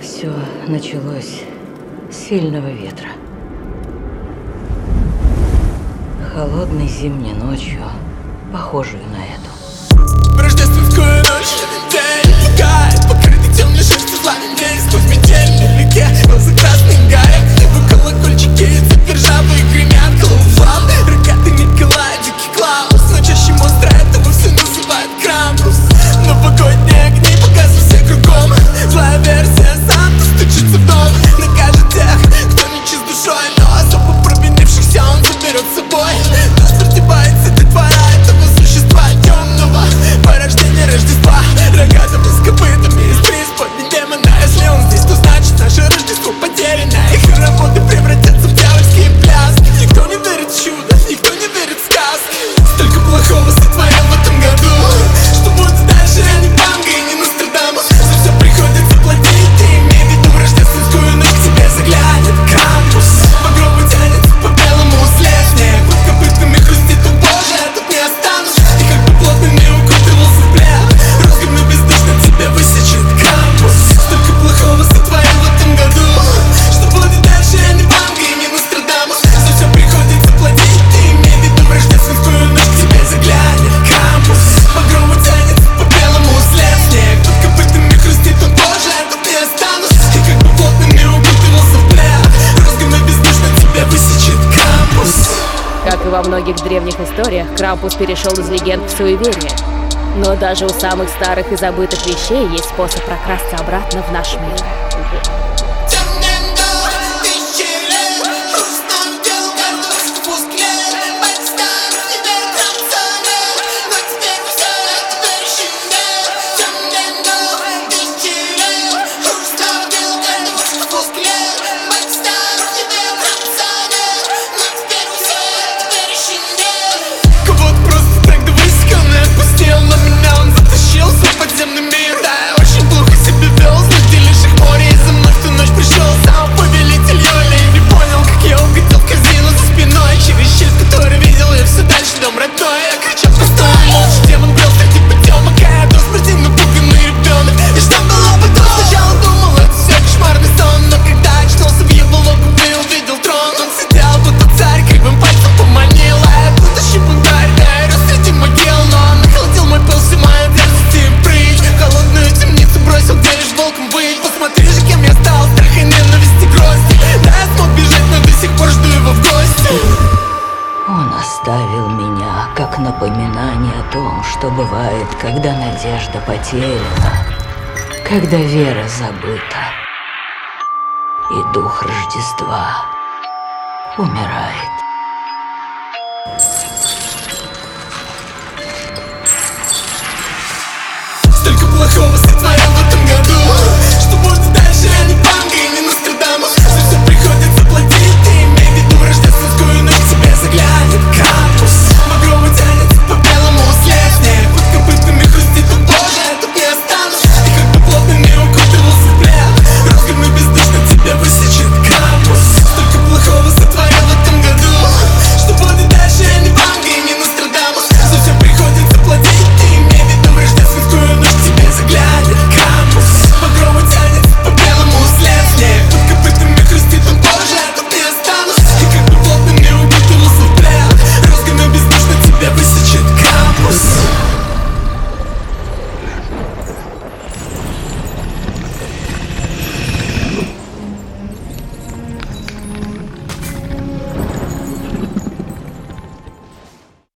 Все началось с сильного ветра. Холодной зимней ночью, похожую на эту. В рождественскую ночь день текает, покрытый темной шерстью пламеней. Сквозь метель вдалеке, глаза красный гарик. В колокольчики ржавые гремят, колуван. Рогатый Николай, дикий Клаус. Но чаще монстра этого все называют Крампус. Новогодние огни показывают все кругом. Злая версия Санта стучится в дом. Накажет тех, кто не чист душой, но особо провинившихся он заберет с собой. Нас продевается детвора этого существа темного, порождение Рождества, рогатого с копытами из преисподней демона. Если он здесь, то значит наше Рождество потеряно. Их работы превратятся в дьявольские пляски. Никто не верит в чудо, никто не верит в сказки. Столько плохого сотворил в этом году. Что будет дальше, я не Банга и не Нострадамус. За все приходится платить, ты имей в виду. В рождественскую ночь к тебе заглянет Крампус. По гробу тянется по белому след. Снег под копытами хрустит, о боже, я тут не останусь. И как бы плотными укутывался в плед, розгами бездушно тебя высечет Крампус. Столько плохого сотворил в этом году. Что будет дальше, я не Банга и не Нострадамус. За все приходится платить, ты имей в виду. В рождественскую ночь к тебе заглянет Крампус. По гробу тянется по белому след. Снег под копытами хрустит, о боже, я тут не останусь. И как бы плотными укутывался в плед, розгами бездушно тебя высечет Крампус. Как и во многих древних историях, Крампус перешел из легенд в суеверие. Но даже у самых старых и забытых вещей есть способ прокрасться обратно в наш мир. Кого-то просто так до высоко не отпустил, но меня он затащил в свой подземный мир. Да, я очень плохо себя вел, среди лишних морей. За мной в ту ночь пришел сам повелитель Йоли. И не понял, как я угодил в корзину за спиной. Через щель, которую видел, я все дальше дом родной. Я кричал просто молча, демон брел среди потемок. А я до смерти напуганный ребенок. И что было потом? Сначала думал, это все кошмарный сон. Но когда очнулся в его логово и увидел трон, он сидел, будто царь, кривым пальцем поманил. А я будущий бунтарь, да, я рос среди могил. Но он охладил мой пыл, всю мою дерзость и прыть. В холодную темницу бросил, где лишь волком выть. Посмотри же, кем я стал, страх и ненависть и грозь. Да, я смог бежать, но до сих пор жду его в гости. Он оставил меня как напоминание о том, что бывает, когда надежда потеряна, когда вера забыта, и дух Рождества умирает.